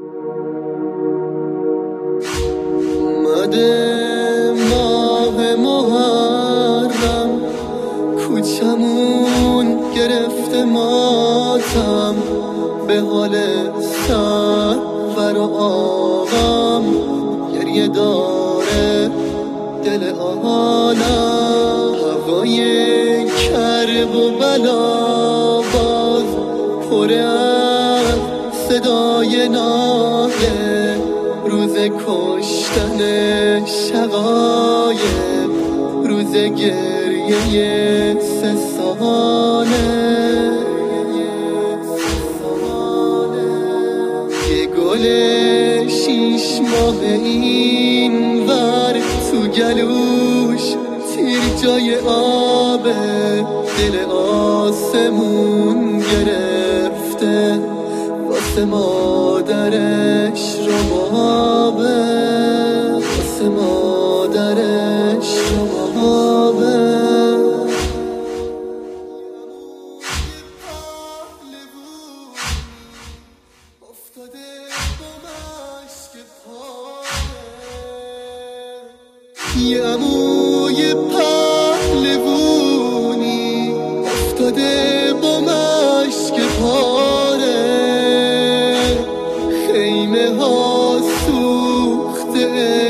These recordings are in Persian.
اومده ماه محرم، کوچمون گرفته ماتم، به حال سرور و آقام گریه داره دل عالم. هوای کرب و بلا باز پر از صدای ناله، روز کشتن شقایق، روز گریه 3 ساله. یه گل 6 ماه این ور تو گلوش تیر جای آبه، دل آسمون گرفته واسه مادرش ربابه، واسه مادرش ربابه. افتاده با مشک پاره، یه عموی پهلوونی افتاده با مشک پاره، خیمه ها سوخته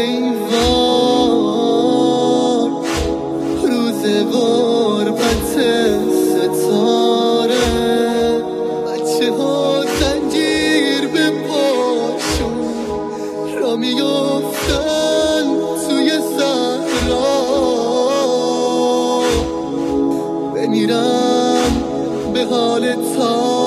ایوان، روز غربت ستاره. بچه ها زنجیر به پاشون را میافتن توی صحرا، بمیرم به حال تا